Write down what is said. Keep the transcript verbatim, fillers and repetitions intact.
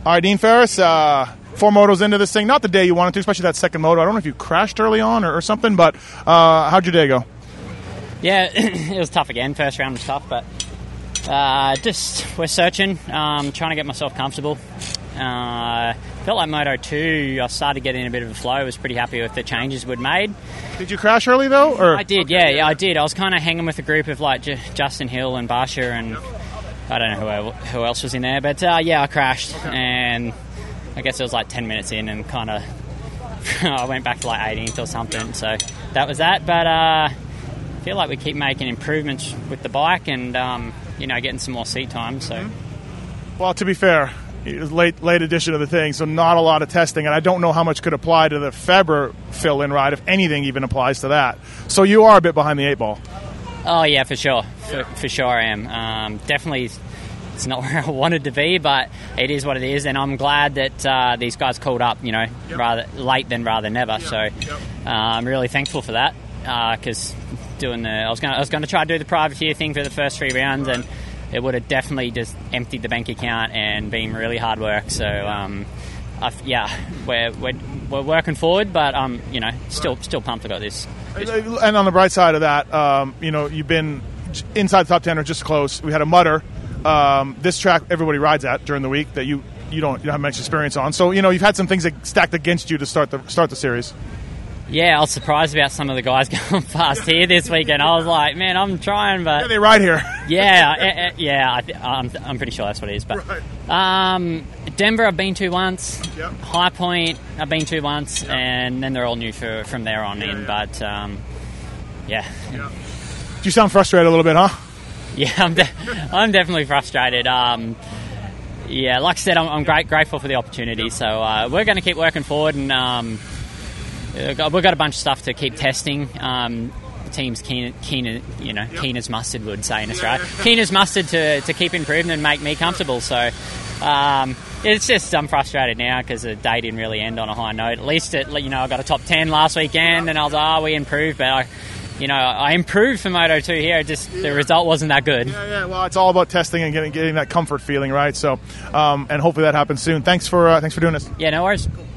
All right, Dean Ferris, uh, four motos into this thing. Not the day you wanted to, especially that second moto. I don't know if you crashed early on or, or something, but uh, how'd your day go? Yeah, it was tough again. First round was tough, but uh, just we're searching, um, trying to get myself comfortable. Uh, felt like Moto two, I started getting a bit of a flow. I was pretty happy with the changes we'd made. Did you crash early, though? Or? I did, yeah, yeah, I did. I was kind of hanging with a group of like J- Justin Hill and Barsha and I don't know who, el- who else was in there, but uh, yeah, I crashed, okay. And I guess it was like ten minutes in and kind of I went back to like eighteenth or something, so that was that. But uh, I feel like we keep making improvements with the bike and, um, you know, getting some more seat time. So, mm-hmm. Well, to be fair, it was late late edition of the thing, so not a lot of testing, and I don't know how much could apply to the Feber fill-in ride, if anything even applies to that. So you are a bit behind the eight ball. Oh, yeah, for sure. For, for sure I am. Um, definitely it's not where I wanted to be, but it is what it is, and I'm glad that uh, these guys called up, you know, yep. rather late than rather never. Yep. So yep. Uh, I'm really thankful for that, because uh, doing the I was going I was going to try to do the privateer thing for the first three rounds, and it would have definitely just emptied the bank account and been really hard work. So, um, I've, yeah, we're, we're we're working forward, but um, you know, still still pumped I got this. And on the bright side of that, um, you know, you've been inside the top ten or just close. We had a mutter. Um, this track everybody rides at during the week that you you don't you don't have much experience on. So you know, you've had some things that stacked against you to start the start the series. Yeah, I was surprised about some of the guys going fast here this weekend. I was like, man, I'm trying, but yeah, they ride here. yeah, yeah, I th- I'm, I'm pretty sure that's what it is. But right. um, Denver, I've been to once. Yep. High Point, I've been to once, yep. And then they're all new for from there on yeah, in. Yeah. But um, yeah. yeah. You sound frustrated a little bit, huh? Yeah, I'm, de- I'm definitely frustrated. Um, yeah, like I said, I'm, I'm great, grateful for the opportunity. So uh, we're going to keep working forward, and um, we've got a bunch of stuff to keep testing. Um, the team's keen, keen, you know, yep. keen as mustard, would say in Australia. Yeah. Keen as mustard to, to keep improving and make me comfortable. So um, it's just I'm frustrated now because the day didn't really end on a high note. At least it, you know, I got a top ten last weekend, and I was like, oh, we improved, but I. You know, I improved for Moto two here, just yeah. the result wasn't that good. Yeah, yeah. Well, it's all about testing and getting getting that comfort feeling, right? So, um, and hopefully that happens soon. Thanks for uh, thanks for doing this. Yeah, no worries. Cool.